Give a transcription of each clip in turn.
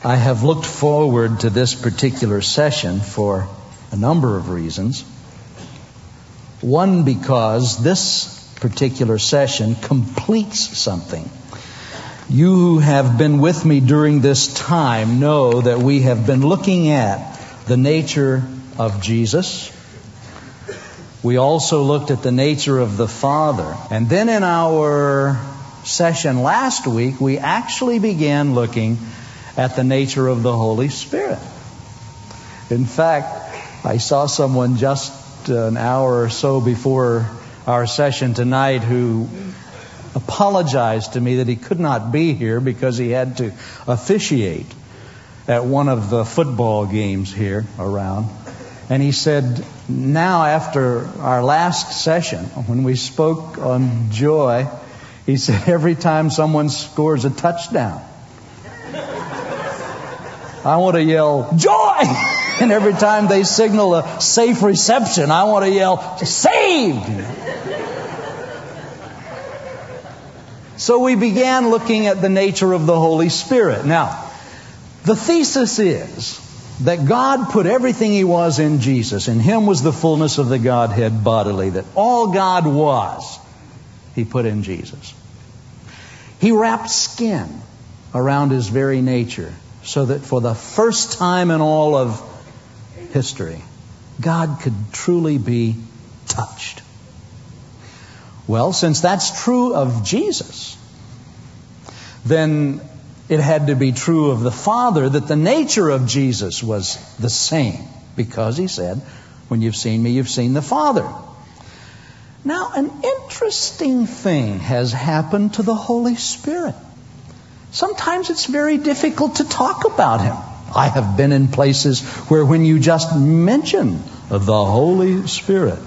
I have looked forward to this particular session for a number of reasons. One, because this particular session completes something. You who have been with me during this time know that we have been looking at the nature of Jesus. We also looked at the nature of the Father. And then in our session last week, we actually began looking at the nature of the Holy Spirit. In fact, I saw someone just an hour or so before our session tonight who apologized to me that he could not be here because he had to officiate at one of the football games here around. And he said, now after our last session, when we spoke on joy, he said, every time someone scores a touchdown, I want to yell, joy! And every time they signal a safe reception, I want to yell, saved! So we began looking at the nature of the Holy Spirit. Now, the thesis is that God put everything He was in Jesus. In Him was the fullness of the Godhead bodily. That all God was, He put in Jesus. He wrapped skin around His very nature, so that for the first time in all of history, God could truly be touched. Well, since that's true of Jesus, then it had to be true of the Father that the nature of Jesus was the same, because He said, when you've seen me, you've seen the Father. Now, an interesting thing has happened to the Holy Spirit. Sometimes it's very difficult to talk about Him. I have been in places where when you just mention the Holy Spirit,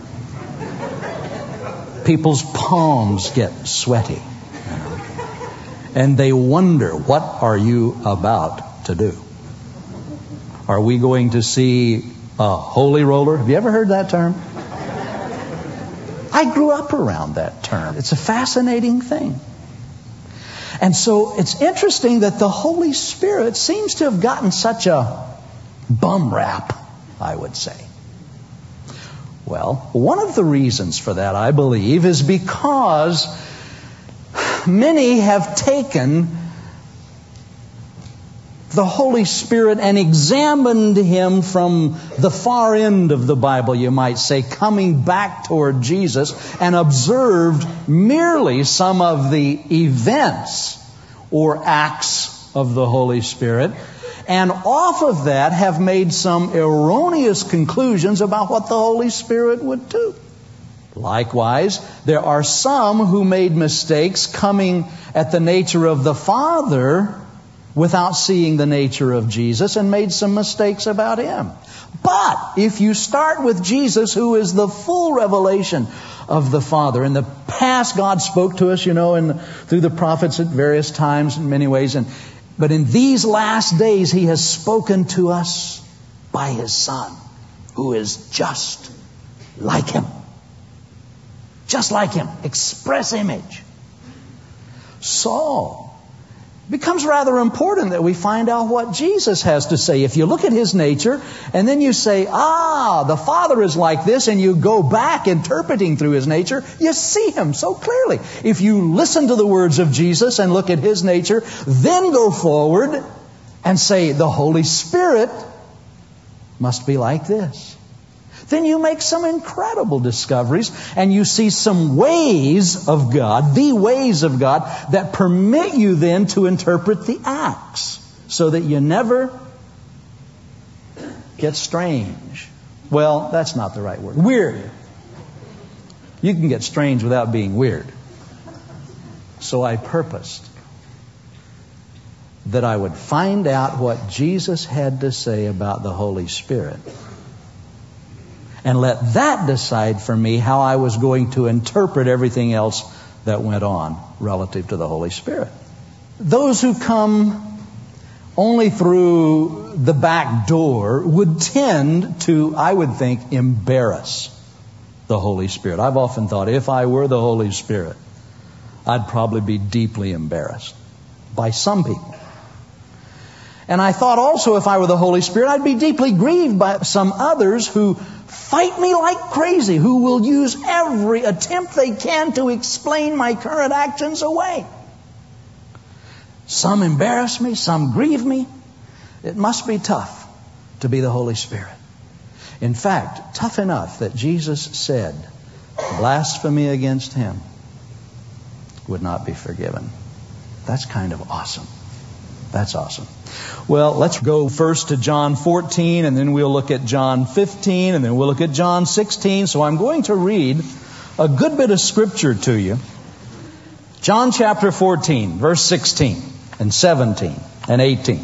people's palms get sweaty. And they wonder, what are you about to do? Are we going to see a holy roller? Have you ever heard that term? I grew up around that term. It's a fascinating thing. And so it's interesting that the Holy Spirit seems to have gotten such a bum rap, I would say. Well, one of the reasons for that, I believe, is because many have taken the Holy Spirit and examined Him from the far end of the Bible, you might say, coming back toward Jesus, and observed merely some of the events or acts of the Holy Spirit, and off of that have made some erroneous conclusions about what the Holy Spirit would do. Likewise, there are some who made mistakes coming at the nature of the Father without seeing the nature of Jesus, and made some mistakes about Him. But if you start with Jesus, who is the full revelation of the Father. In the past, God spoke to us, through the prophets at various times in many ways. But in these last days, He has spoken to us by His Son, who is just like Him. Just like Him. Express image. So, it becomes rather important that we find out what Jesus has to say. If you look at His nature, and then you say, the Father is like this, and you go back interpreting through His nature, you see Him so clearly. If you listen to the words of Jesus and look at His nature, then go forward and say, the Holy Spirit must be like this. Then you make some incredible discoveries, and you see some ways of God, the ways of God, that permit you then to interpret the acts, so that you never get strange. Well, that's not the right word. Weird. You can get strange without being weird. So I purposed that I would find out what Jesus had to say about the Holy Spirit, and let that decide for me how I was going to interpret everything else that went on relative to the Holy Spirit. Those who come only through the back door would tend to, I would think, embarrass the Holy Spirit. I've often thought, if I were the Holy Spirit, I'd probably be deeply embarrassed by some people. And I thought also, if I were the Holy Spirit, I'd be deeply grieved by some others who fight me like crazy, who will use every attempt they can to explain my current actions away. Some embarrass me, some grieve me. It must be tough to be the Holy Spirit. In fact, tough enough that Jesus said, blasphemy against Him would not be forgiven. That's kind of awesome. That's awesome. Well, let's go first to John 14, and then we'll look at John 15, and then we'll look at John 16. So I'm going to read a good bit of Scripture to you. John chapter 14, verse 16 and 17 and 18.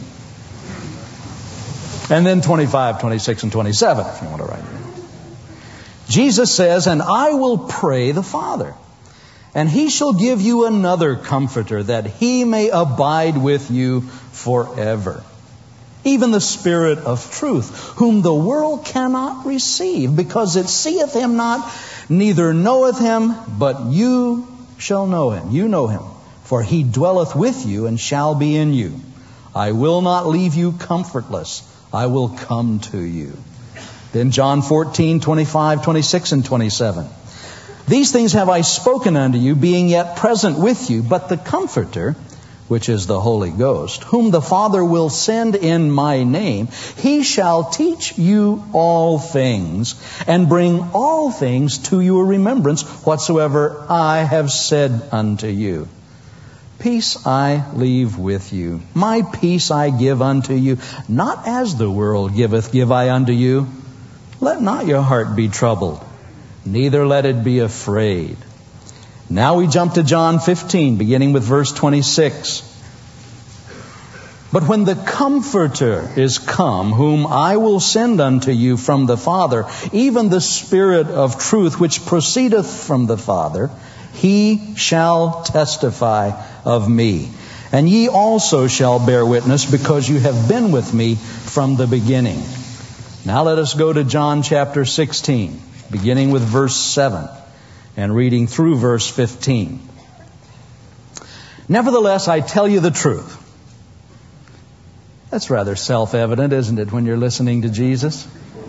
And then 25, 26, and 27, if you want to write it down. Jesus says, "And I will pray the Father, and He shall give you another Comforter, that He may abide with you forever. Even the Spirit of truth, whom the world cannot receive, because it seeth Him not, neither knoweth Him, but you shall know Him." You know Him, for He dwelleth with you and shall be in you. "I will not leave you comfortless. I will come to you." Then John 14, 25, 26, and 27. "These things have I spoken unto you, being yet present with you. But the Comforter, which is the Holy Ghost, whom the Father will send in my name, He shall teach you all things, and bring all things to your remembrance, whatsoever I have said unto you. Peace I leave with you. My peace I give unto you. Not as the world giveth, give I unto you. Let not your heart be troubled, neither let it be afraid." Now we jump to John 15, beginning with verse 26. "But when the Comforter is come, whom I will send unto you from the Father, even the Spirit of truth, which proceedeth from the Father, He shall testify of me. And ye also shall bear witness, because you have been with me from the beginning." Now let us go to John chapter 16, beginning with verse 7 and reading through verse 15. "Nevertheless, I tell you the truth." That's rather self-evident, isn't it, when you're listening to Jesus?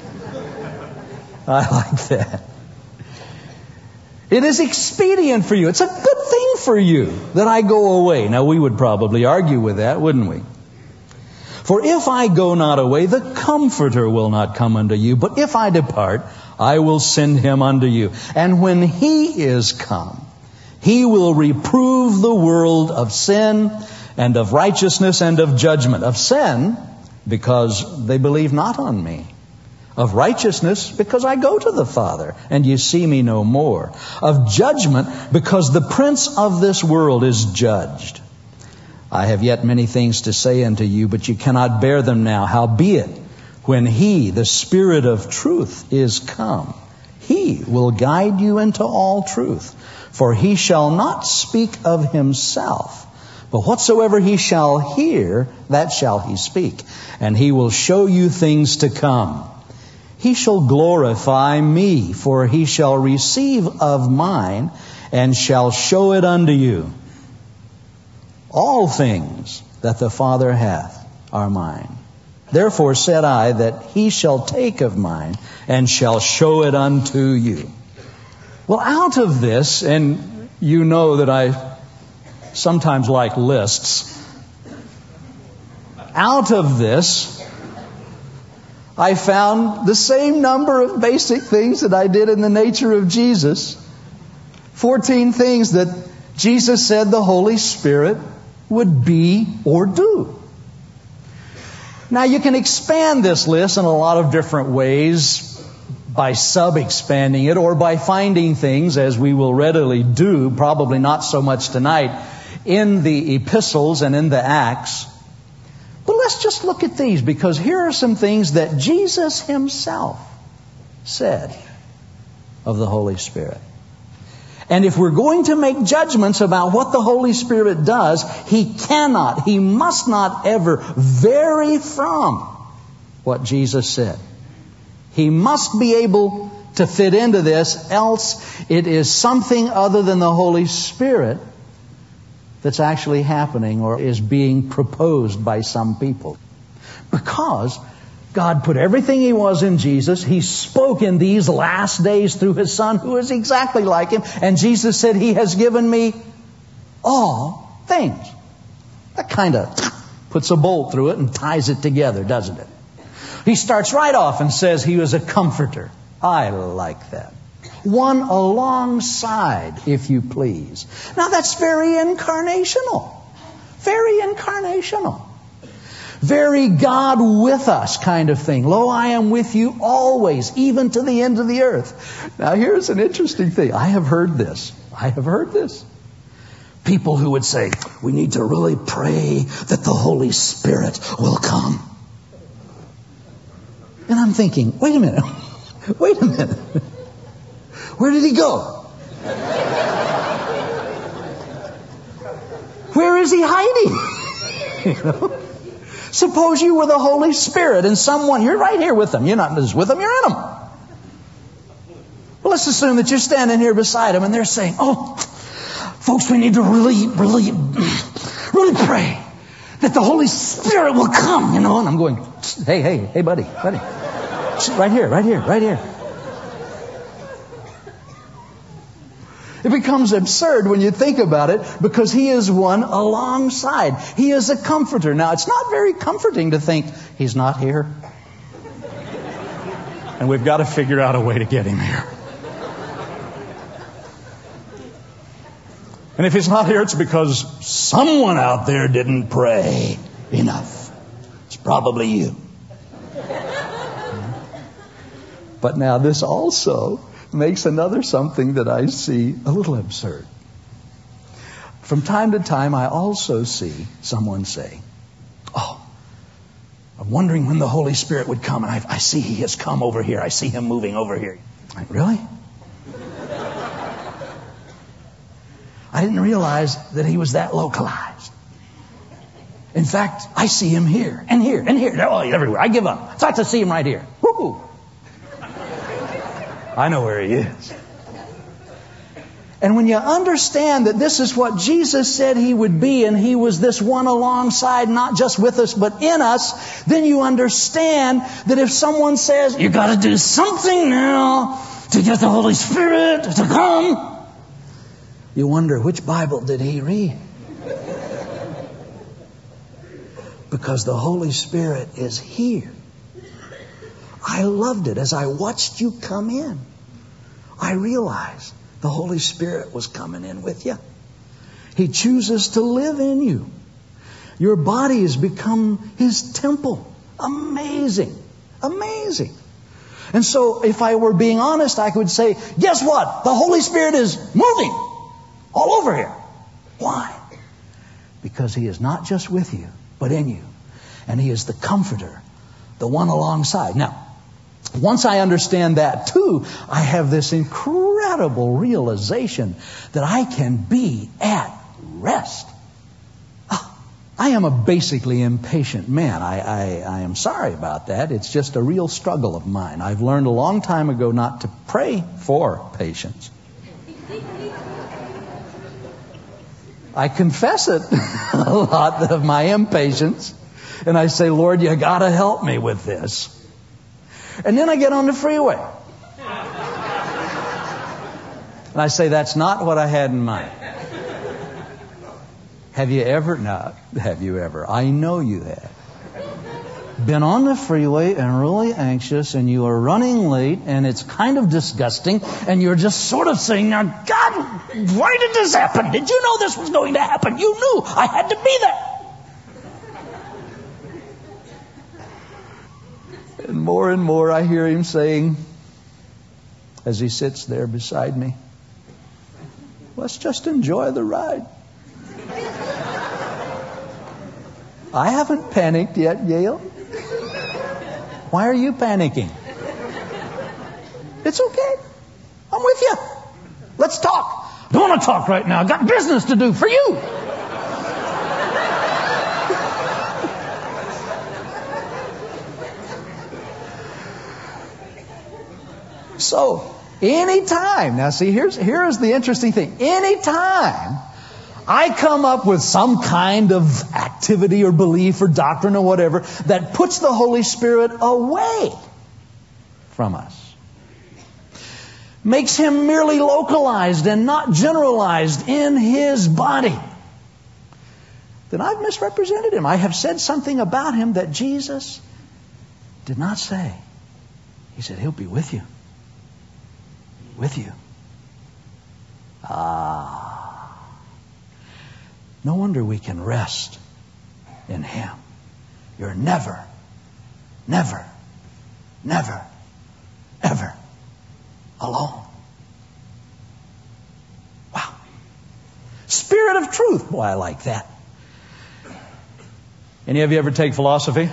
I like that. "It is expedient for you." It's a good thing for you that I go away. Now, we would probably argue with that, wouldn't we? "For if I go not away, the Comforter will not come unto you. But if I depart, I will send Him unto you. And when He is come, He will reprove the world of sin, and of righteousness, and of judgment. Of sin, because they believe not on me. Of righteousness, because I go to the Father, and ye see me no more. Of judgment, because the prince of this world is judged. I have yet many things to say unto you, but ye cannot bear them now. Howbeit, when He, the Spirit of truth, is come, He will guide you into all truth. For He shall not speak of Himself, but whatsoever He shall hear, that shall He speak. And He will show you things to come. He shall glorify me, for He shall receive of mine, and shall show it unto you. All things that the Father hath are mine. Therefore said I, that He shall take of mine, and shall show it unto you." Well, out of this, and you know that I sometimes like lists, out of this, I found the same number of basic things that I did in the nature of Jesus. 14 things that Jesus said the Holy Spirit would be or do. Now you can expand this list in a lot of different ways, by sub-expanding it, or by finding things, as we will readily do, probably not so much tonight, in the epistles and in the Acts. But let's just look at these, because here are some things that Jesus Himself said of the Holy Spirit. And if we're going to make judgments about what the Holy Spirit does, He cannot, He must not ever vary from what Jesus said. He must be able to fit into this, else it is something other than the Holy Spirit that's actually happening or is being proposed by some people. Because God put everything He was in Jesus. He spoke in these last days through His Son, who is exactly like Him. And Jesus said, He has given me all things. That kind of puts a bolt through it and ties it together, doesn't it? He starts right off and says He was a comforter. I like that. One alongside, if you please. Now that's very incarnational. Very incarnational. Very God with us kind of thing. Lo, I am with you always, even to the end of the earth. Now here's an interesting thing. I have heard this. People who would say, we need to really pray that the Holy Spirit will come. And I'm thinking, wait a minute. Where did He go? Where is He hiding? Suppose you were the Holy Spirit and someone, you're right here with Him. You're not just with Him, you're in Him. Well, let's assume that you're standing here beside Him and they're saying, oh, folks, we need to really pray that the Holy Spirit will come, And I'm going, hey, buddy. Right here. It becomes absurd when you think about it because He is one alongside. He is a comforter. Now, it's not very comforting to think He's not here. And we've got to figure out a way to get Him here. And if He's not here, it's because someone out there didn't pray enough. It's probably you. But now this also makes another something that I see a little absurd. From time to time, I also see someone say, oh, I'm wondering when the Holy Spirit would come, and I see He has come over here. I see Him moving over here. Like, really? I didn't realize that He was that localized. In fact, I see Him here, and here, and here. Oh, everywhere. I give up. It's like to see Him right here. Woo-hoo. I know where He is. And when you understand that this is what Jesus said He would be, and He was this one alongside, not just with us, but in us, then you understand that if someone says, you got to do something now to get the Holy Spirit to come, you wonder, which Bible did he read? Because the Holy Spirit is here. I loved it. As I watched you come in, I realized the Holy Spirit was coming in with you. He chooses to live in you. Your body has become His temple. Amazing. Amazing. And so if I were being honest, I could say, guess what? The Holy Spirit is moving all over here. Why? Because He is not just with you, but in you. And He is the comforter, the one alongside. Now, once I understand that too, I have this incredible realization that I can be at rest. I am a basically impatient man. I am sorry about that. It's just a real struggle of mine. I've learned a long time ago not to pray for patience. I confess it a lot of my impatience. And I say, Lord, you got to help me with this. And then I get on the freeway. And I say, that's not what I had in mind. Have you ever? No, have you ever? I know you have. Been on the freeway and really anxious, and you are running late, and it's kind of disgusting, and you're just sort of saying, now, God, why did this happen? Did you know this was going to happen? You knew I had to be there. And more I hear Him saying, as He sits there beside me, let's just enjoy the ride. I haven't panicked yet, Gail. Why are you panicking? It's okay. I'm with you. Let's talk. I don't want to talk right now. I've got business to do for you. So, anytime, now see, here is the interesting thing. Anytime I come up with some kind of activity or belief or doctrine or whatever that puts the Holy Spirit away from us, makes Him merely localized and not generalized in His body, then I've misrepresented Him. I have said something about Him that Jesus did not say. He said, He'll be with you. With you. No wonder we can rest in Him. You're never, never, never, ever alone. Wow. Spirit of truth. Boy, I like that. Any of you ever take philosophy?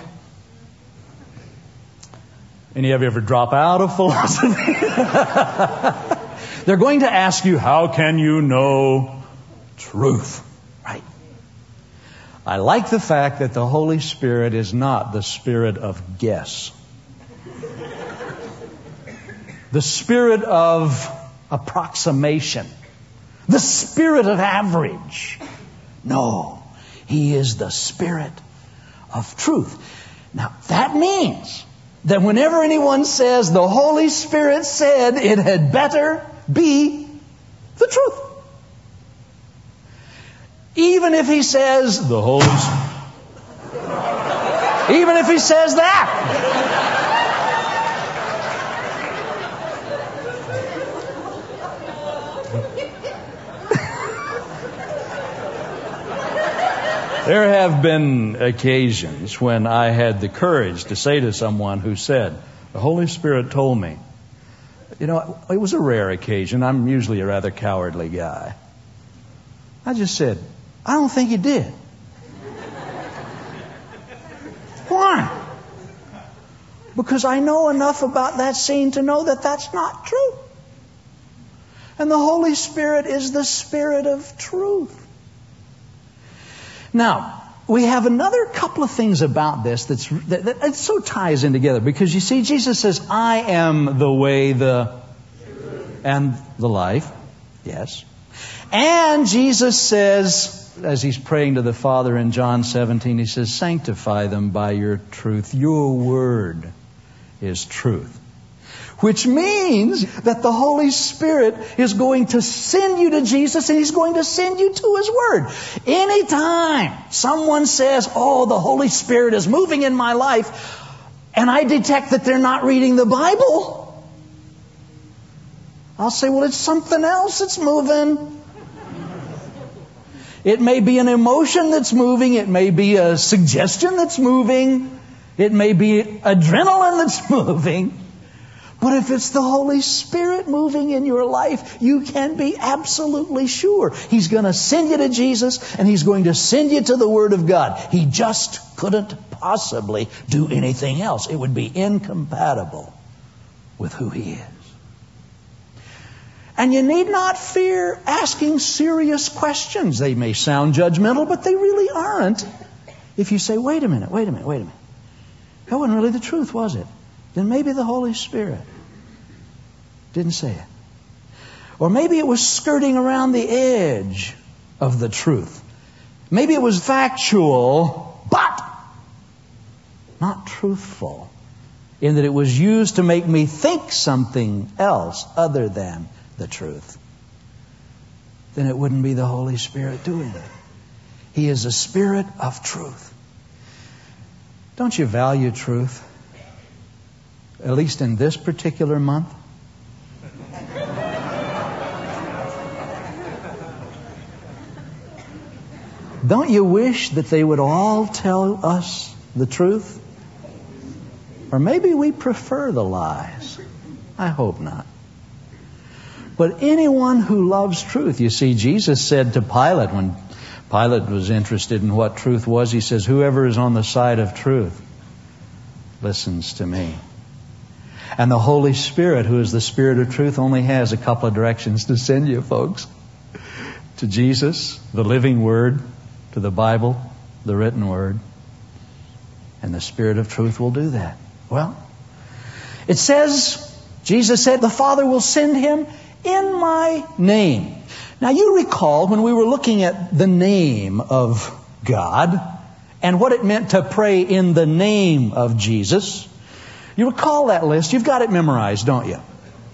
Any of you ever drop out of philosophy? They're going to ask you, how can you know truth? Right? I like the fact that the Holy Spirit is not the spirit of guess. The spirit of approximation. The spirit of average. No, He is the Spirit of truth. Now, that means that whenever anyone says the Holy Spirit said, it had better be the truth. Even if He says the Holy Spirit. Even if He says that. There have been occasions when I had the courage to say to someone who said, the Holy Spirit told me. You know, it was a rare occasion. I'm usually a rather cowardly guy. I just said, I don't think He did. Why? Because I know enough about that scene to know that that's not true. And the Holy Spirit is the Spirit of truth. Now, we have another couple of things about this that it so ties in together. Because you see, Jesus says, I am the way, and the life. Yes. And Jesus says, as He's praying to the Father in John 17, He says, sanctify them by your truth. Your word is truth. Which means that the Holy Spirit is going to send you to Jesus, and He's going to send you to His Word. Anytime someone says, oh, the Holy Spirit is moving in my life, and I detect that they're not reading the Bible, I'll say, well, it's something else that's moving. It may be an emotion that's moving. It may be a suggestion that's moving. It may be adrenaline that's moving. But if it's the Holy Spirit moving in your life, you can be absolutely sure He's going to send you to Jesus, and He's going to send you to the Word of God. He just couldn't possibly do anything else. It would be incompatible with who He is. And you need not fear asking serious questions. They may sound judgmental, but they really aren't. If you say, wait a minute. That wasn't really the truth, was it? Then maybe the Holy Spirit didn't say it. Or maybe it was skirting around the edge of the truth. Maybe it was factual, but not truthful, in that it was used to make me think something else other than the truth. Then it wouldn't be the Holy Spirit doing it. He is a Spirit of truth. Don't you value truth? At least in this particular month? Don't you wish that they would all tell us the truth? Or maybe we prefer the lies. I hope not. But anyone who loves truth, you see, Jesus said to Pilate, when Pilate was interested in what truth was, He says, whoever is on the side of truth listens to me. And the Holy Spirit, who is the Spirit of truth, only has a couple of directions to send you, folks. To Jesus, the living Word, to the Bible, the written Word. And the Spirit of truth will do that. Well, it says, Jesus said, the Father will send Him in my name. Now you recall when we were looking at the name of God and what it meant to pray in the name of Jesus. You recall that list. You've got it memorized, don't you?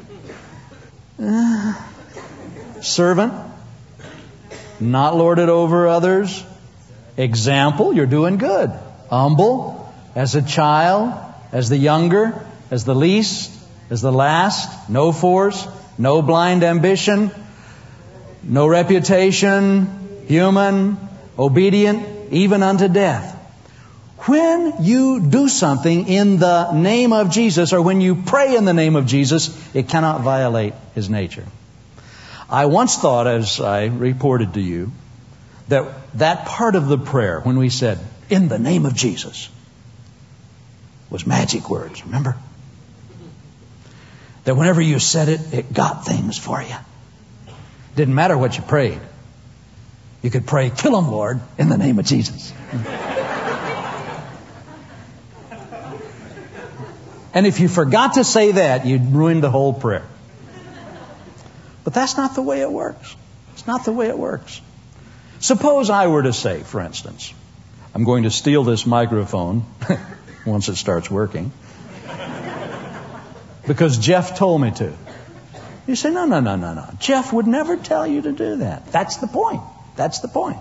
Servant, not lorded over others. Example, you're doing good. Humble, as a child, as the younger, as the least, as the last. No force, no blind ambition, no reputation, human, obedient, even unto death. When you do something in the name of Jesus, or when you pray in the name of Jesus, it cannot violate His nature. I once thought, as I reported to you, that part of the prayer, when we said, in the name of Jesus, was magic words, remember? That whenever you said it, it got things for you. Didn't matter what you prayed. You could pray, kill him, Lord, in the name of Jesus. And if you forgot to say that, you'd ruined the whole prayer. But that's not the way it works. It's not the way it works. Suppose I were to say, for instance, I'm going to steal this microphone once it starts working because Jeff told me to. You say, no. Jeff would never tell you to do that. That's the point. That's the point.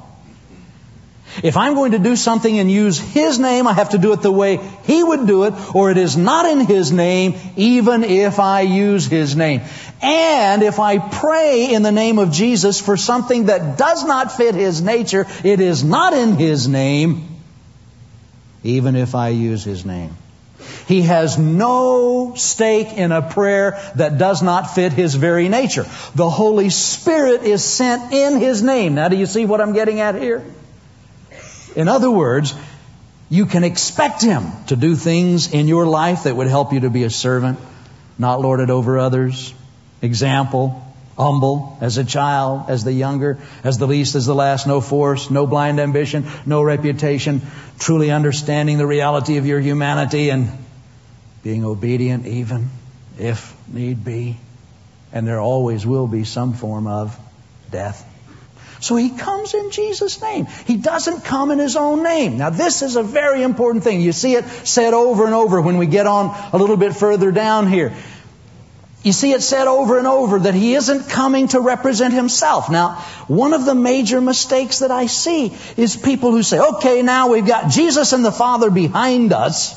If I'm going to do something and use His name, I have to do it the way He would do it, or it is not in His name, even if I use His name. And if I pray in the name of Jesus for something that does not fit His nature, it is not in His name, even if I use His name. He has no stake in a prayer that does not fit His very nature. The Holy Spirit is sent in His name. Now, do you see what I'm getting at here? In other words, you can expect Him to do things in your life that would help you to be a servant, not lorded over others. Example, humble, as a child, as the younger, as the least, as the last, no force, no blind ambition, no reputation, truly understanding the reality of your humanity and being obedient even if need be. And there always will be some form of death. So He comes in Jesus' name. He doesn't come in His own name. Now this is a very important thing. You see it said over and over when we get on a little bit further down here. You see it said over and over that He isn't coming to represent Himself. Now, one of the major mistakes that I see is people who say, okay, now we've got Jesus and the Father behind us.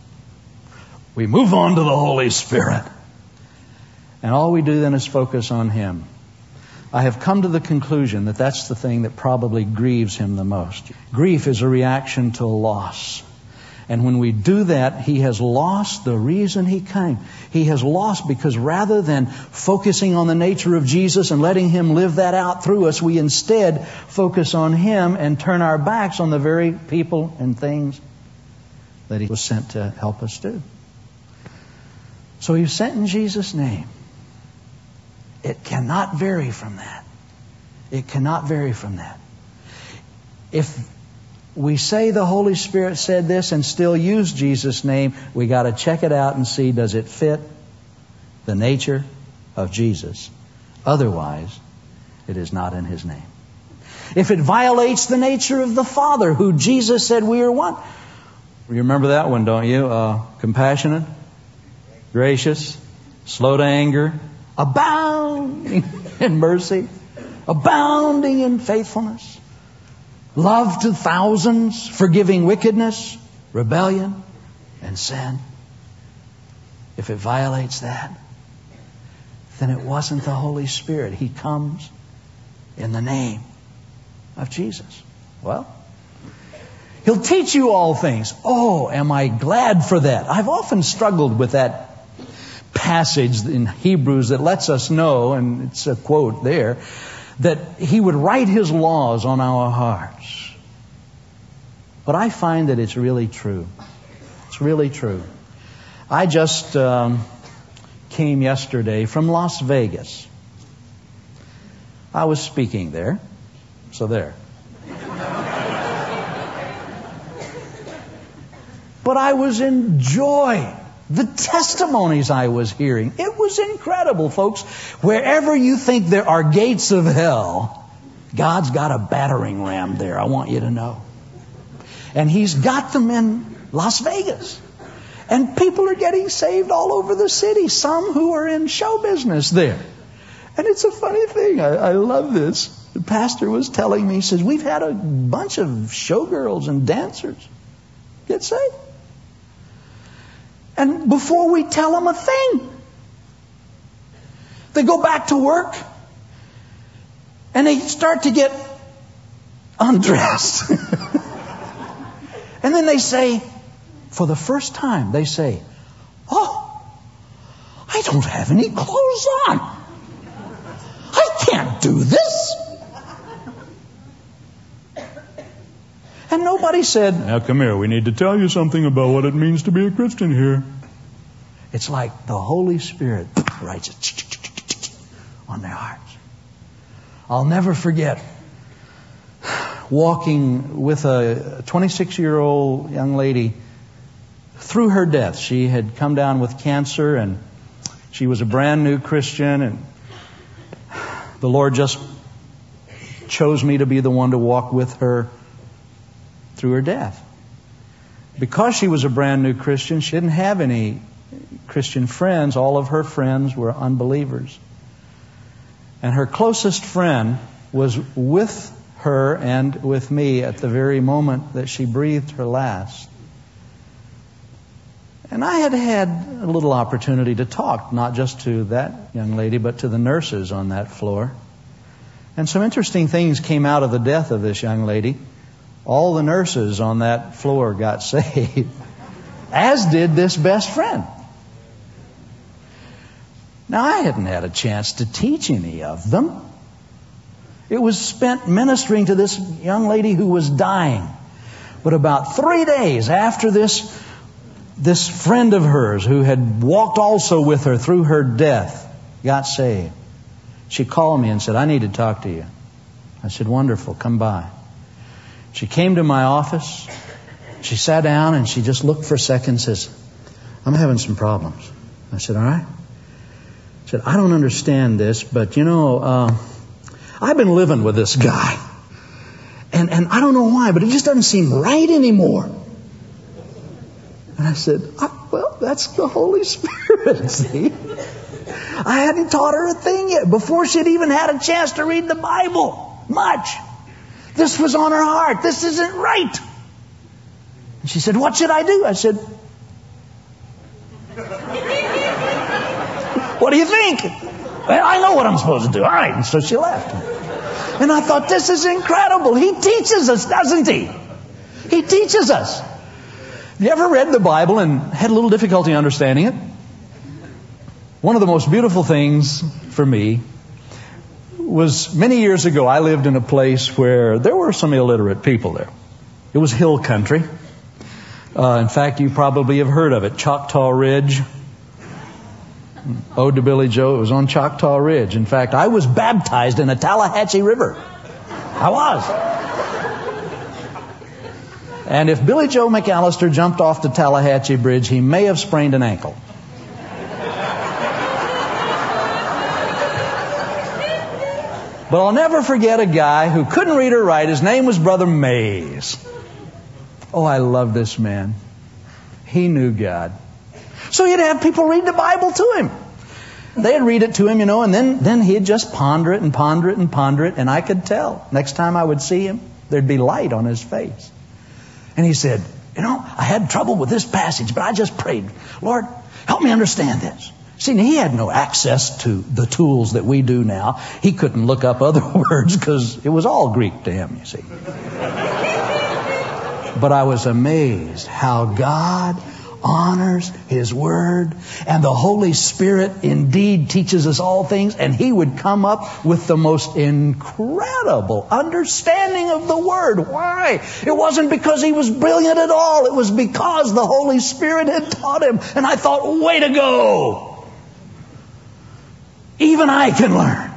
We move on to the Holy Spirit. And all we do then is focus on Him. I have come to the conclusion that that's the thing that probably grieves Him the most. Grief is a reaction to loss. And when we do that, He has lost the reason He came. He has lost because rather than focusing on the nature of Jesus and letting Him live that out through us, we instead focus on Him and turn our backs on the very people and things that He was sent to help us do. So He was sent in Jesus' name. It cannot vary from that. It cannot vary from that. If we say the Holy Spirit said this and still use Jesus' name, we got to check it out and see, does it fit the nature of Jesus? Otherwise, it is not in His name. If it violates the nature of the Father, who Jesus said we are one. You remember that one, don't you? Compassionate, gracious, slow to anger, abounding in mercy, abounding in faithfulness, love to thousands, forgiving wickedness, rebellion, and sin. If it violates that, then it wasn't the Holy Spirit. He comes in the name of Jesus. Well, He'll teach you all things. Oh, am I glad for that? I've often struggled with that passage in Hebrews that lets us know, and it's a quote there, that He would write His laws on our hearts. But I find that it's really true. It's really true. I just came yesterday from Las Vegas. I was speaking there. So there. But I was in joy The testimonies I was hearing, it was incredible, folks. Wherever you think there are gates of hell, God's got a battering ram there, I want you to know. And He's got them in Las Vegas. And people are getting saved all over the city, some who are in show business there. And it's a funny thing. I love this. The pastor was telling me, he says, we've had a bunch of showgirls and dancers get saved. And before we tell them a thing, they go back to work and they start to get undressed. And then they say, for the first time, they say, oh, I don't have any clothes on. I can't do this. And nobody said, now come here, we need to tell you something about what it means to be a Christian here. It's like the Holy Spirit writes it on their hearts. I'll never forget walking with a 26-year-old young lady through her death. She had come down with cancer, and she was a brand new Christian, and the Lord just chose me to be the one to walk with her through her death. Because she was a brand new Christian, she didn't have any Christian friends. All of her friends were unbelievers. And her closest friend was with her and with me at the very moment that she breathed her last. And I had had a little opportunity to talk, not just to that young lady, but to the nurses on that floor. And some interesting things came out of the death of this young lady. All the nurses on that floor got saved, as did this best friend. Now, I hadn't had a chance to teach any of them. It was spent ministering to this young lady who was dying. But about 3 days after this friend of hers who had walked also with her through her death got saved, she called me and said, I need to talk to you. I said, wonderful, come by. She came to my office. She sat down and she just looked for a second and says, I'm having some problems. I said, all right. She said, I don't understand this, but I've been living with this guy. And I don't know why, but it just doesn't seem right anymore. And I said, well, that's the Holy Spirit, see? I hadn't taught her a thing yet. Before she'd even had a chance to read the Bible much. This was on her heart. This isn't right. And she said, what should I do? I said, what do you think? Well, I know what I'm supposed to do. All right. And so she left. And I thought, this is incredible. He teaches us, doesn't he? He teaches us. Have you ever read the Bible and had a little difficulty understanding it? One of the most beautiful things for me was many years ago, I lived in a place where there were some illiterate people there. It was hill country. In fact, you probably have heard of it, Choctaw Ridge. Ode to Billy Joe, it was on Choctaw Ridge. In fact, I was baptized in the Tallahatchie River. I was. And if Billy Joe McAllister jumped off the Tallahatchie Bridge, he may have sprained an ankle. But I'll never forget a guy who couldn't read or write. His name was Brother Mays. Oh, I love this man. He knew God. So he'd have people read the Bible to him. They'd read it to him, and then he'd just ponder it and ponder it and ponder it, and I could tell. Next time I would see him, there'd be light on his face. And he said, I had trouble with this passage, but I just prayed, Lord, help me understand this. See, he had no access to the tools that we do now. He couldn't look up other words because it was all Greek to him, you see. But I was amazed how God honors His Word, and the Holy Spirit indeed teaches us all things, and He would come up with the most incredible understanding of the Word. Why? It wasn't because he was brilliant at all. It was because the Holy Spirit had taught him. And I thought, way to go! Even I can learn.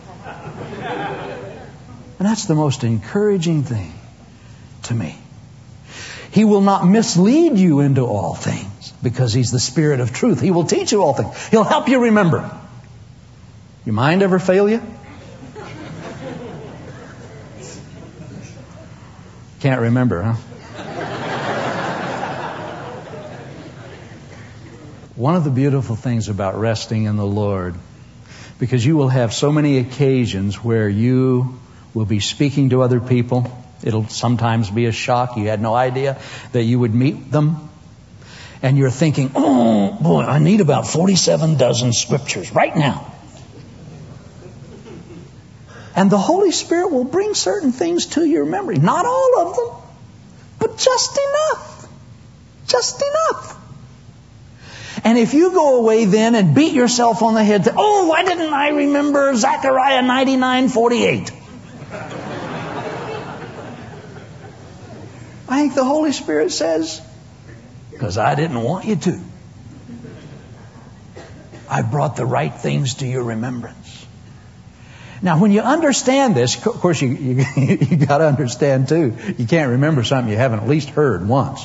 And that's the most encouraging thing to me. He will not mislead you into all things. because He's the Spirit of truth. He will teach you all things. He'll help you remember. Your mind ever fail you? Can't remember, huh? One of the beautiful things about resting in the Lord, because you will have so many occasions where you will be speaking to other people. It'll sometimes be a shock. You had no idea that you would meet them. And you're thinking, oh boy, I need about 47 dozen scriptures right now. And the Holy Spirit will bring certain things to your memory. Not all of them, but just enough. Just enough. And if you go away then and beat yourself on the head, oh, why didn't I remember Zechariah 99:48? I think the Holy Spirit says, because I didn't want you to. I brought the right things to your remembrance. Now, when you understand this, of course, you got to understand too. You can't remember something you haven't at least heard once.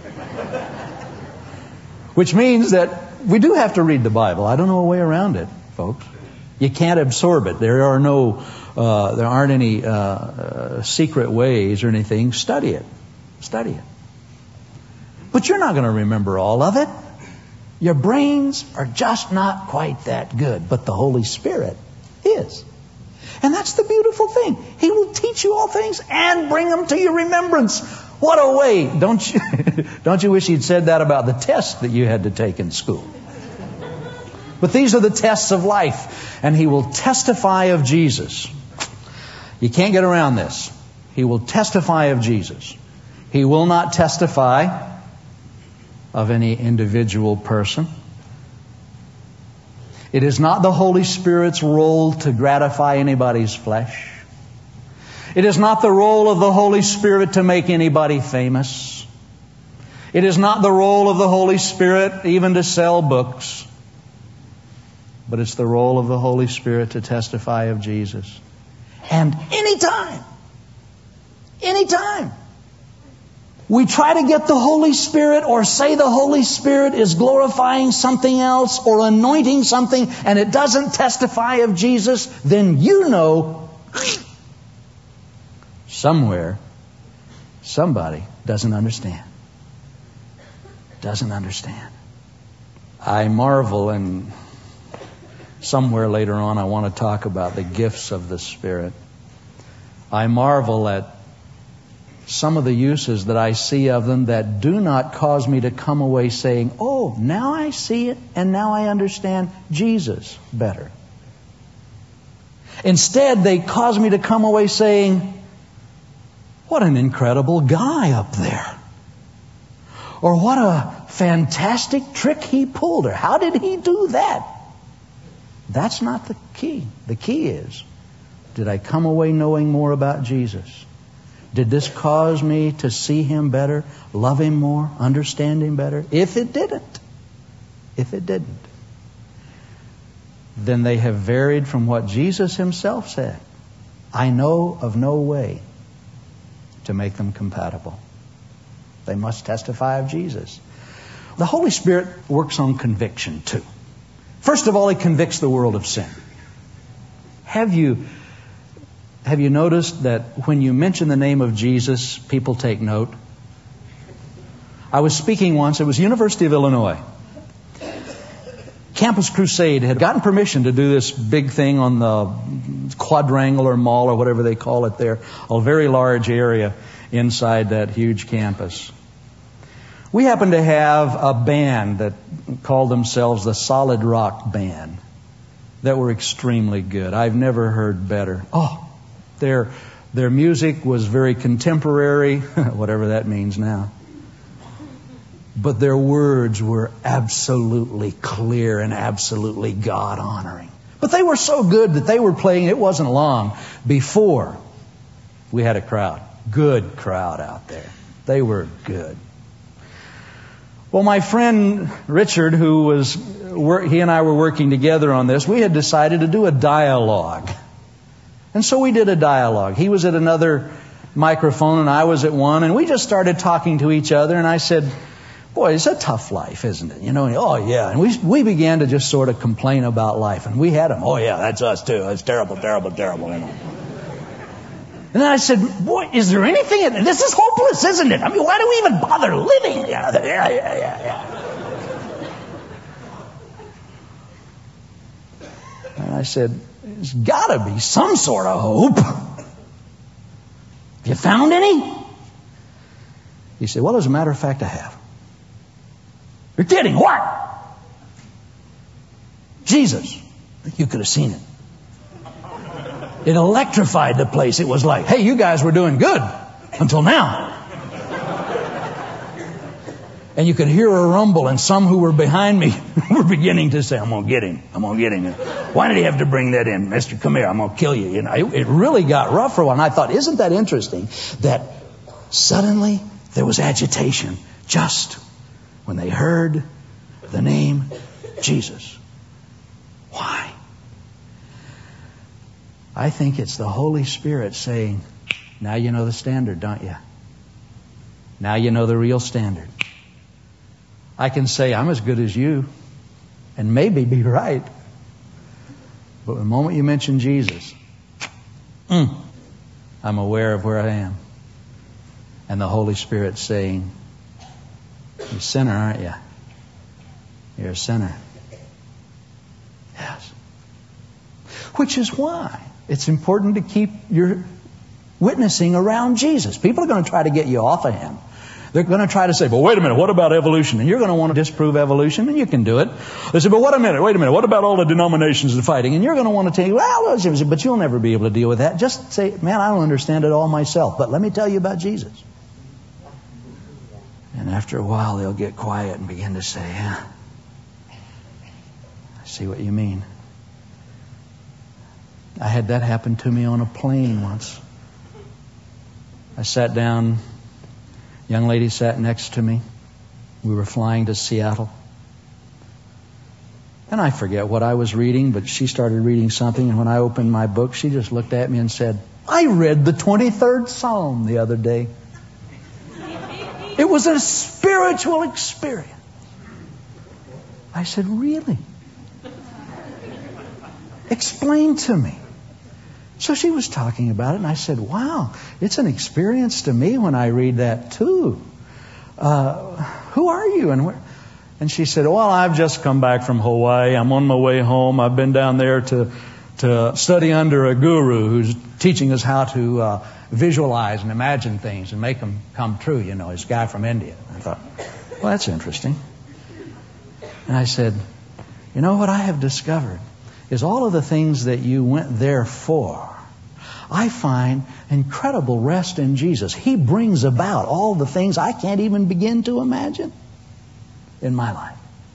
Which means that we do have to read the Bible. I don't know a way around it, folks. You can't absorb it. There aren't any secret ways or anything. Study it. Study it. But you're not going to remember all of it. Your brains are just not quite that good. But the Holy Spirit is. And that's the beautiful thing. He will teach you all things and bring them to your remembrance. What a way. Don't you wish He'd said that about the test that you had to take in school? But these are the tests of life. And He will testify of Jesus. You can't get around this. He will testify of Jesus. He will not testify of any individual person. It is not the Holy Spirit's role to gratify anybody's flesh. It is not the role of the Holy Spirit to make anybody famous. It is not the role of the Holy Spirit even to sell books. But it's the role of the Holy Spirit to testify of Jesus. And anytime we try to get the Holy Spirit or say the Holy Spirit is glorifying something else or anointing something and it doesn't testify of Jesus, then you know somewhere somebody doesn't understand. Doesn't understand. I marvel, and somewhere later on I want to talk about the gifts of the Spirit. I marvel at some of the uses that I see of them that do not cause me to come away saying, oh, now I see it and now I understand Jesus better. Instead, they cause me to come away saying, what an incredible guy up there. Or what a fantastic trick he pulled. Or how did he do that? That's not the key. The key is, did I come away knowing more about Jesus? Did this cause me to see Him better, love Him more, understand Him better? If it didn't, then they have varied from what Jesus Himself said. I know of no way to make them compatible. They must testify of Jesus. The Holy Spirit works on conviction too. First of all, He convicts the world of sin. Have you noticed that when you mention the name of Jesus, people take note? I was speaking once, it was University of Illinois. Campus Crusade had gotten permission to do this big thing on the quadrangular mall or whatever they call it there, a very large area inside that huge campus. We happened to have a band that called themselves the Solid Rock Band that were extremely good. I've never heard better. Oh, their music was very contemporary, whatever that means now. But their words were absolutely clear and absolutely God-honoring. But they were so good that they were playing, it wasn't long before we had a crowd. Good crowd out there. They were good. Well, my friend Richard, he and I were working together on this, we had decided to do a dialogue. And so we did a dialogue. He was at another microphone and I was at one, and we just started talking to each other, and I said, Boy, it's a tough life, isn't it? You know, oh yeah. And we began to just sort of complain about life. And we had them, oh yeah, that's us too. It's terrible, terrible, terrible, you know. And then I said, boy, is there anything in it? This is hopeless, isn't it? I mean, why do we even bother living? Yeah. And I said, there's got to be some sort of hope. Have you found any? He said, well, as a matter of fact, I have. You're kidding. What? Jesus. You could have seen it. It electrified the place. It was like, hey, you guys were doing good until now. And you could hear a rumble, and some who were behind me were beginning to say, I'm going to get him. I'm going to get him. Why did he have to bring that in? Mister, come here. I'm going to kill you. You know, it really got rough for a while. And I thought, isn't that interesting that suddenly there was agitation just when they heard the name Jesus. Why? I think it's the Holy Spirit saying, now you know the standard, don't you? Now you know the real standard. I can say I'm as good as you and maybe be right. But the moment you mention Jesus, I'm aware of where I am. And the Holy Spirit saying, you're a sinner, aren't you? You're a sinner. Yes. Which is why it's important to keep your witnessing around Jesus. People are going to try to get you off of Him. They're going to try to say, well, wait a minute, what about evolution? And you're going to want to disprove evolution, and you can do it. They say, but wait a minute, what about all the denominations and fighting? And you're going to want to tell you, well, but you'll never be able to deal with that. Just say, man, I don't understand it all myself, but let me tell you about Jesus. And after a while, they'll get quiet and begin to say, yeah, I see what you mean. I had that happen to me on a plane once. I sat down. Young lady sat next to me. We were flying to Seattle. And I forget what I was reading, but she started reading something. And when I opened my book, she just looked at me and said, I read the 23rd Psalm the other day. It was a spiritual experience. I said, really? Explain to me. So she was talking about it, and I said, wow, it's an experience to me when I read that too. Who are you and where? And she said, well, I've just come back from Hawaii. I'm on my way home. I've been down there to study under a guru who's teaching us how to visualize and imagine things and make them come true. You know, this guy from India. I thought, well, that's interesting. And I said, you know what I have discovered is all of the things that you went there for, I find incredible rest in Jesus. He brings about all the things I can't even begin to imagine in my life.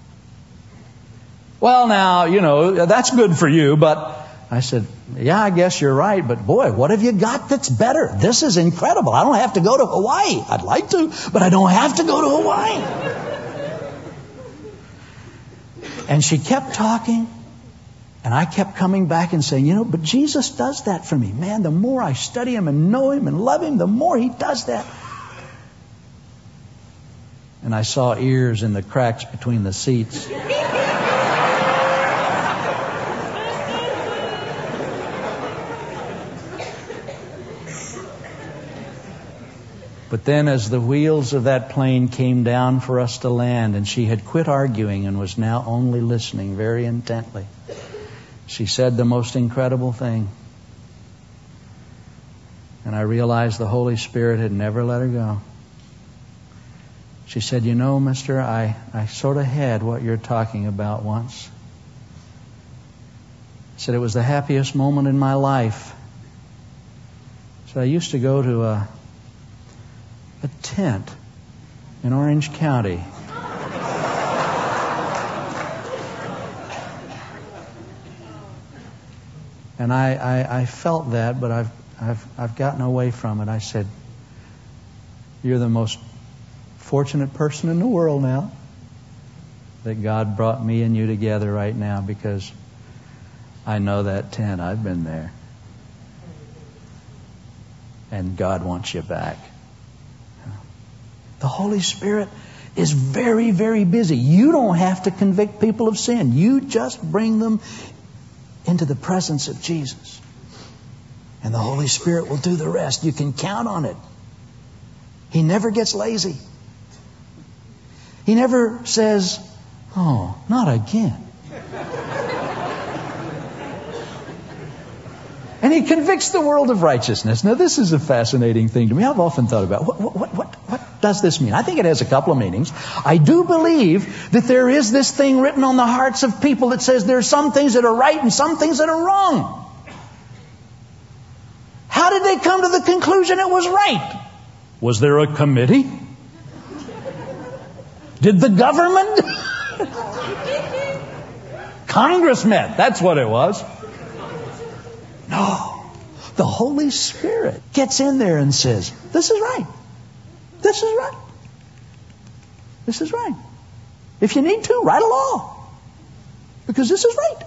Well, now, you know, that's good for you, but I said, yeah, I guess you're right, but boy, what have you got that's better? This is incredible. I don't have to go to Hawaii. I'd like to, but I don't have to go to Hawaii. And she kept talking. And I kept coming back and saying, you know, but Jesus does that for me. Man, the more I study Him and know Him and love Him, the more He does that. And I saw ears in the cracks between the seats. But then as the wheels of that plane came down for us to land, and she had quit arguing and was now only listening very intently, she said the most incredible thing. And I realized the Holy Spirit had never let her go. She said, you know, mister, I sort of had what you're talking about once. She said, it was the happiest moment in my life. So I used to go to a tent in Orange County. And I felt that, but I've gotten away from it. I said, you're the most fortunate person in the world now that God brought me and you together right now, because I know that tent. I've been there. And God wants you back. The Holy Spirit is very, very busy. You don't have to convict people of sin. You just bring them into the presence of Jesus. And the Holy Spirit will do the rest. You can count on it. He never gets lazy. He never says, "Oh, not again." And He convicts the world of righteousness. Now, this is a fascinating thing to me. I've often thought about what does this mean? I think it has a couple of meanings. I do believe that there is this thing written on the hearts of people that says there are some things that are right and some things that are wrong. How did they come to the conclusion it was right? Was there a committee? Did the government? Congress met. That's what it was. No. The Holy Spirit gets in there and says, "This is right. This is right. This is right. If you need to, write a law. Because this is right."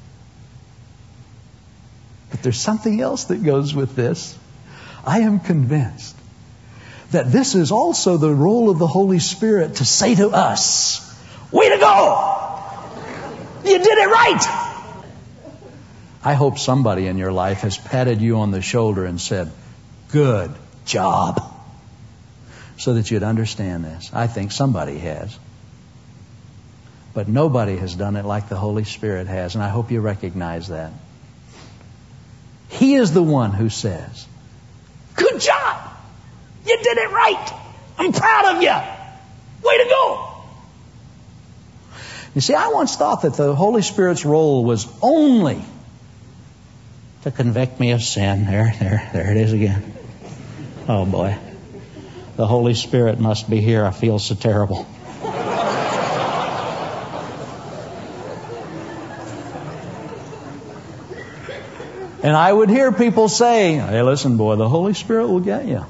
But there's something else that goes with this. I am convinced that this is also the role of the Holy Spirit to say to us, "Way to go! You did it right!" I hope somebody in your life has patted you on the shoulder and said, "Good job," so that you'd understand this. I think somebody has. But nobody has done it like the Holy Spirit has, and I hope you recognize that. He is the one who says, "Good job! You did it right! I'm proud of you! Way to go!" You see, I once thought that the Holy Spirit's role was only to convict me of sin. There it is again. Oh boy. The Holy Spirit must be here. I feel so terrible. And I would hear people say, "Hey, listen, boy, the Holy Spirit will get you."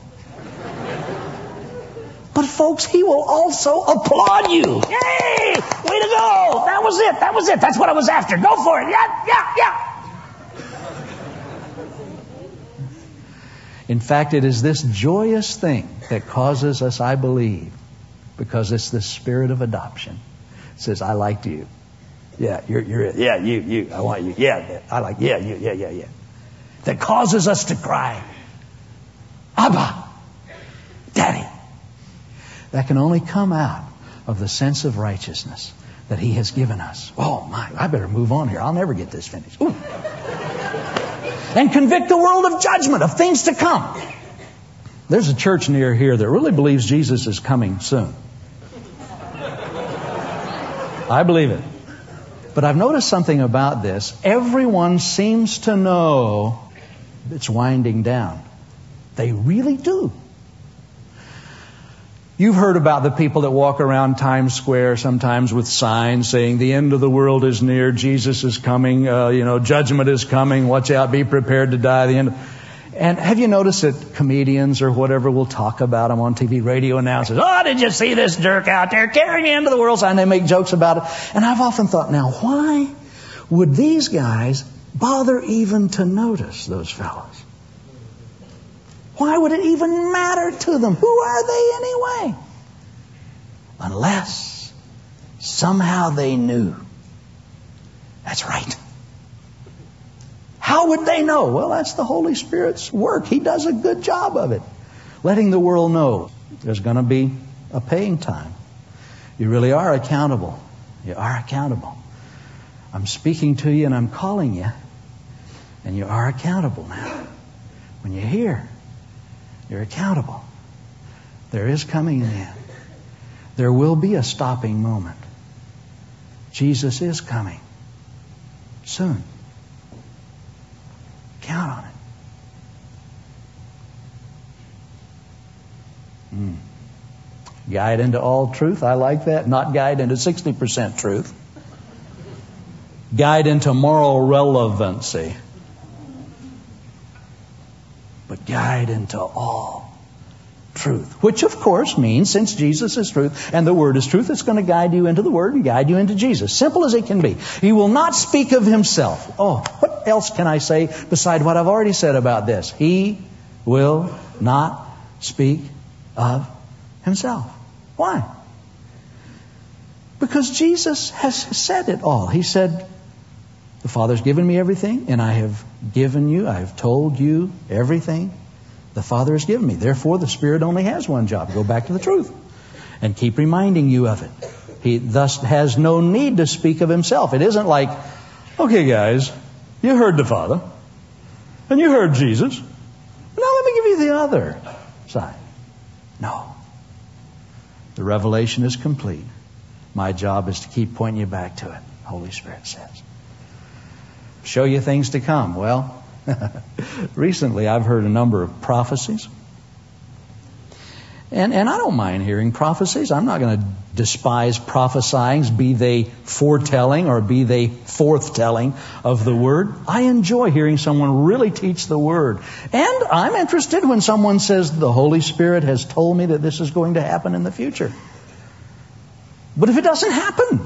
But folks, He will also applaud you. "Hey, way to go. That was it. That was it. That's what I was after. Go for it. Yeah. In fact, it is this joyous thing that causes us, I believe, because it's the spirit of adoption. It says, "I like you. Yeah, you're it. Yeah, you. I want you. Yeah, I like. Yeah, you. Yeah. That causes us to cry, "Abba, Daddy." That can only come out of the sense of righteousness that He has given us. Oh my, I better move on here. I'll never get this finished. Ooh. And convict the world of judgment, of things to come. There's a church near here that really believes Jesus is coming soon. I believe it. But I've noticed something about this. Everyone seems to know it's winding down. They really do. You've heard about the people that walk around Times Square sometimes with signs saying the end of the world is near, Jesus is coming, judgment is coming, watch out, be prepared to die. The end. And have you noticed that comedians or whatever will talk about them on TV, radio announcers? "Oh, did you see this jerk out there carrying the end of the world sign?" They make jokes about it. And I've often thought, now why would these guys bother even to notice those fellows? Why would it even matter to them? Who are they anyway? Unless somehow they knew. That's right. How would they know? Well, that's the Holy Spirit's work. He does a good job of it. Letting the world know there's going to be a paying time. You really are accountable. You are accountable. I'm speaking to you and I'm calling you. And you are accountable now. When you hear, you're accountable. There is coming an end. There will be a stopping moment. Jesus is coming soon. Count on it. Guide into all truth. I like that. Not guide into 60% truth. Guide into moral relevancy. But guide into all truth. Which, of course, means since Jesus is truth and the Word is truth, it's going to guide you into the Word and guide you into Jesus. Simple as it can be. He will not speak of Himself. Oh, what else can I say beside what I've already said about this? He will not speak of Himself. Why? Because Jesus has said it all. He said, the Father's given me everything, and I have told you everything the Father has given me. Therefore, the Spirit only has one job: go back to the truth and keep reminding you of it. He thus has no need to speak of himself. It isn't like, okay guys, you heard the Father, and you heard Jesus. Now let me give you the other side. No. The revelation is complete. My job is to keep pointing you back to it, Holy Spirit says. Show you things to come. Well, recently I've heard a number of prophecies. And I don't mind hearing prophecies. I'm not going to despise prophesying, be they foretelling or be they forthtelling of the Word. I enjoy hearing someone really teach the Word. And I'm interested when someone says, the Holy Spirit has told me that this is going to happen in the future. But if it doesn't happen,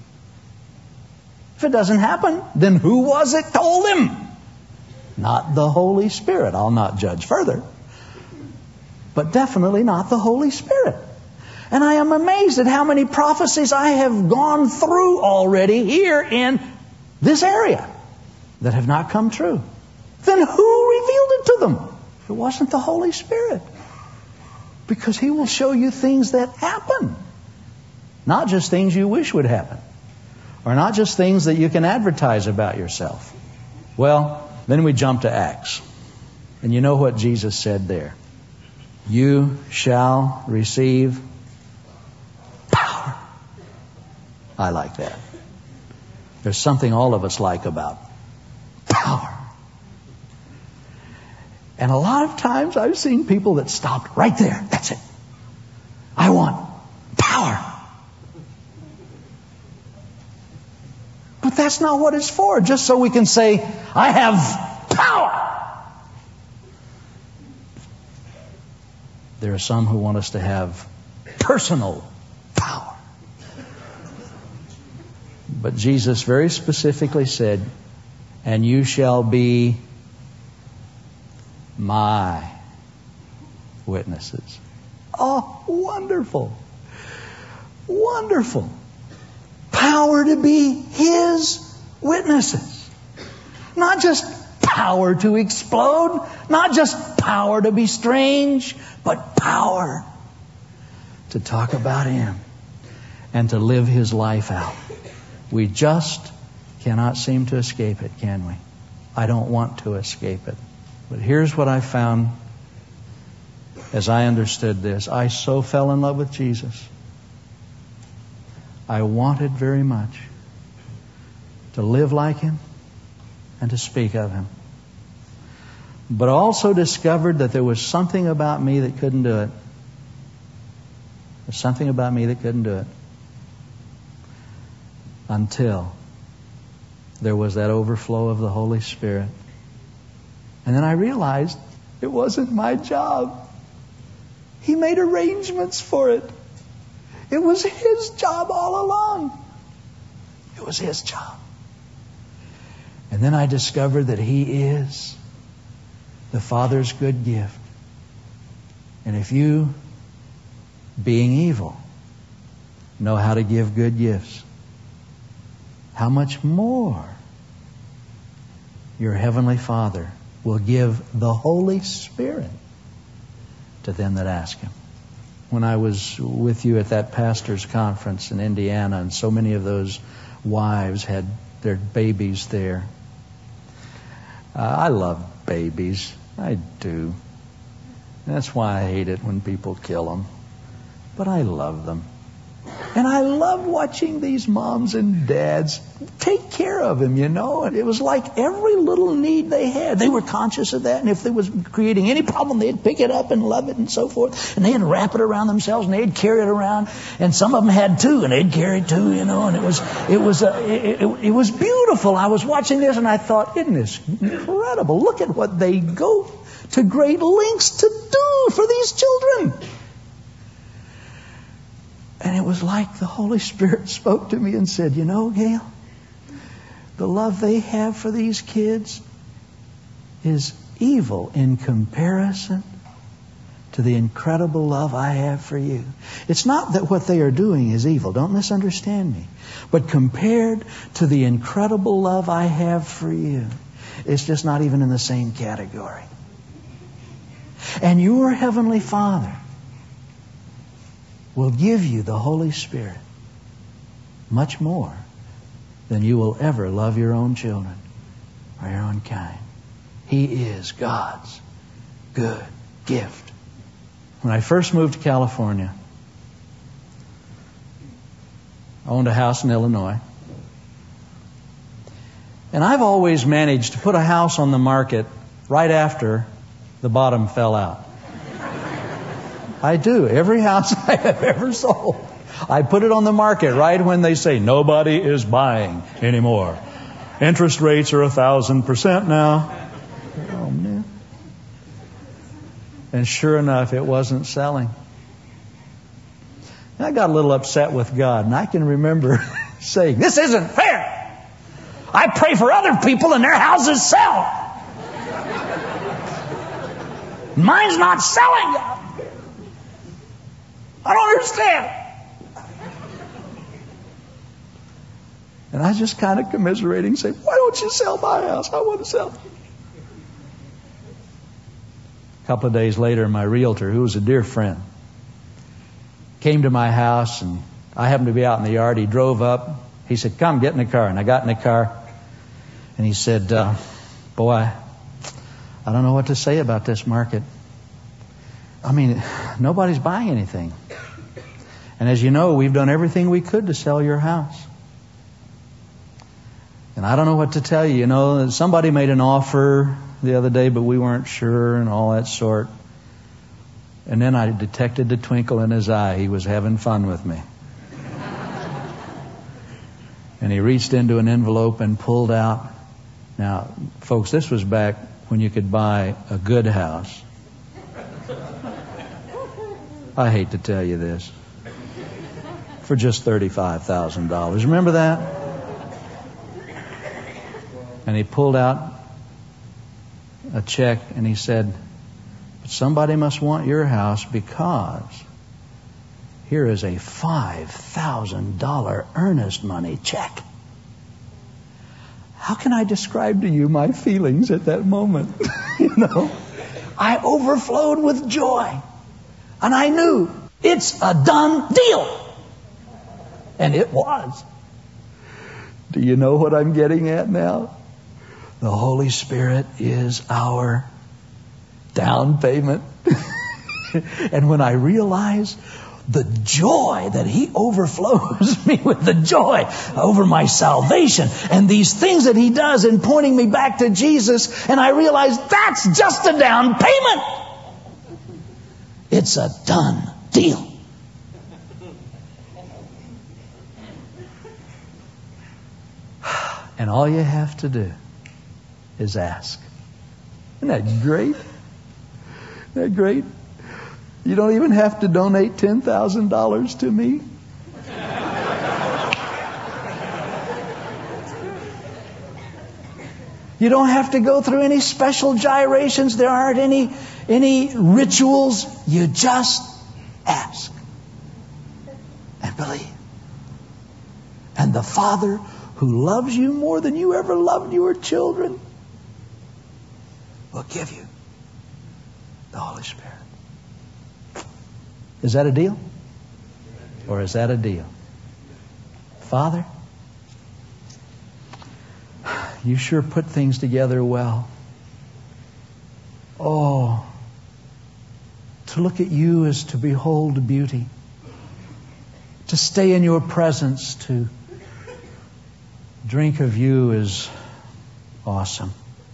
then who was it told him? Not the Holy Spirit. I'll not judge further. But definitely not the Holy Spirit. And I am amazed at how many prophecies I have gone through already here in this area that have not come true. Then who revealed it to them? It wasn't the Holy Spirit. Because He will show you things that happen. Not just things you wish would happen. Or not just things that you can advertise about yourself. Well, then we jump to Acts. And you know what Jesus said there. You shall receive power. I like that. There's something all of us like about power. And a lot of times I've seen people that stopped right there. That's it. I want power. But that's not what it's for. Just so we can say, I have power. There are some who want us to have personal power. But Jesus very specifically said, and you shall be my witnesses. Oh, wonderful. Wonderful. Power to be His witnesses. Not just power to explode, not just power to be strange, but power to talk about Him and to live His life out. We just cannot seem to escape it, can we? I don't want to escape it. But here's what I found as I understood this. I so fell in love with Jesus. I wanted very much to live like Him and to speak of Him. But also discovered that there was something about me that couldn't do it. There's something about me that couldn't do it. Until there was that overflow of the Holy Spirit. And then I realized it wasn't my job. He made arrangements for it. It was His job all along. It was His job. And then I discovered that He is the Father's good gift. And if you, being evil, know how to give good gifts, how much more your Heavenly Father will give the Holy Spirit to them that ask Him. When I was with you at that pastor's conference in Indiana, and so many of those wives had their babies there. I love babies. I do. That's why I hate it when people kill them. But I love them. And I love watching these moms and dads take care of him, you know. And it was like every little need they had, they were conscious of that. And if there was creating any problem, they'd pick it up and love it and so forth. And they'd wrap it around themselves and they'd carry it around. And some of them had two and they'd carry two, you know. And it was beautiful. I was watching this and I thought, isn't this incredible? Look at what they go to great lengths to do for these children. And it was like the Holy Spirit spoke to me and said, you know, Gail, the love they have for these kids is evil in comparison to the incredible love I have for you. It's not that what they are doing is evil. Don't misunderstand me. But compared to the incredible love I have for you, it's just not even in the same category. And your Heavenly Father will give you the Holy Spirit much more than you will ever love your own children or your own kind. He is God's good gift. When I first moved to California, I owned a house in Illinois. And I've always managed to put a house on the market right after the bottom fell out. I do. Every house I have ever sold, I put it on the market right when they say nobody is buying anymore. Interest rates are 1,000% now. Oh, man. And sure enough, it wasn't selling. And I got a little upset with God, and I can remember saying, "This isn't fair. I pray for other people and their houses sell. Mine's not selling, God. I don't understand." And I just kind of commiserating say, "Why don't you sell my house? I want to sell." A couple of days later, my realtor, who was a dear friend, came to my house, and I happened to be out in the yard. He drove up. He said, "Come, get in the car." And I got in the car, and he said, "Boy, I don't know what to say about this market. I mean, nobody's buying anything. And as you know, we've done everything we could to sell your house. And I don't know what to tell you. You know, somebody made an offer the other day, but we weren't sure and all that sort." And then I detected the twinkle in his eye. He was having fun with me. And he reached into an envelope and pulled out. Now, folks, this was back when you could buy a good house. I hate to tell you this. For just $35,000. Remember that? And he pulled out a check and he said, "But somebody must want your house because here is a $5,000 earnest money check." How can I describe to you my feelings at that moment? You know, I overflowed with joy. And I knew it's a done deal. And it was. Do you know what I'm getting at now? The Holy Spirit is our down payment. And when I realize the joy that He overflows me with, the joy over my salvation and these things that He does in pointing me back to Jesus, and I realize that's just a down payment. It's a done deal. And all you have to do is ask. Isn't that great? Isn't that great? You don't even have to donate $10,000 to me. You don't have to go through any special gyrations. There aren't any rituals. You just ask and believe. And the Father who loves you more than you ever loved your children will give you the Holy Spirit. Is that a deal? Or is that a deal? Father, you sure put things together well. Oh, to look at you is to behold beauty. To stay in your presence, to drink of you is awesome.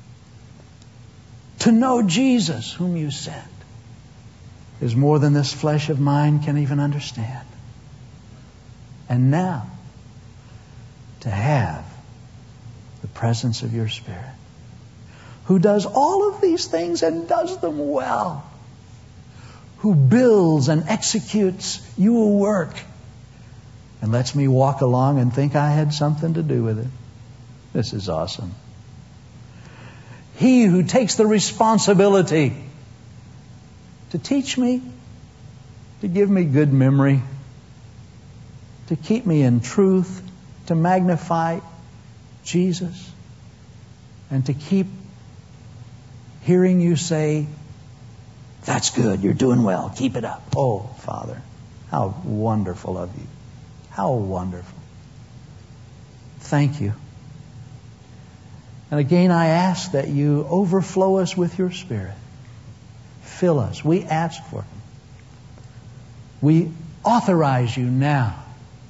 To know Jesus, whom you sent, is more than this flesh of mine can even understand. And now, to have the presence of your Spirit, who does all of these things and does them well, who builds and executes your work and lets me walk along and think I had something to do with it. This is awesome. He who takes the responsibility to teach me, to give me good memory, to keep me in truth, to magnify Jesus, and to keep hearing you say, that's good, you're doing well, keep it up. Oh, Father, how wonderful of you. How wonderful. Thank you. And again, I ask that you overflow us with your Spirit. Fill us. We ask for Him. We authorize you now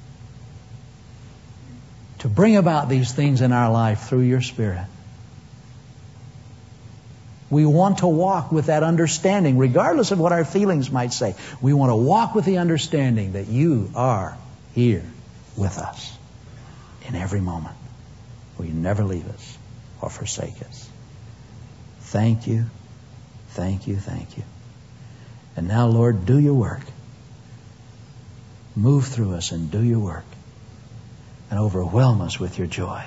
to bring about these things in our life through your Spirit. We want to walk with that understanding, regardless of what our feelings might say. We want to walk with the understanding that you are here with us in every moment. Will you never leave us or forsake us? Thank you, thank you, thank you. And now, Lord, do your work. Move through us and do your work. And overwhelm us with your joy.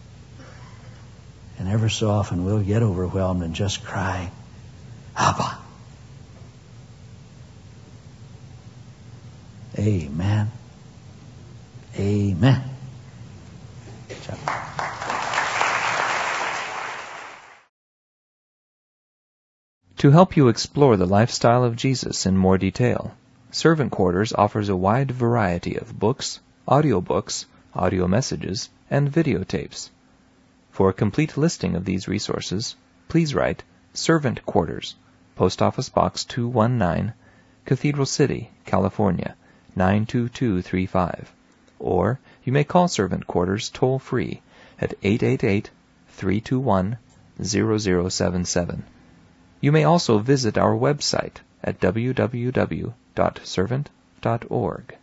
And ever so often we'll get overwhelmed and just cry, Abba. Amen. Amen. To help you explore the lifestyle of Jesus in more detail, Servant Quarters offers a wide variety of books, audiobooks, audio messages, and videotapes. For a complete listing of these resources, please write Servant Quarters, Post Office Box 219, Cathedral City, California, 92235. Or you may call Servant Quarters toll-free at 888-321-0077. You may also visit our website at www.servant.org.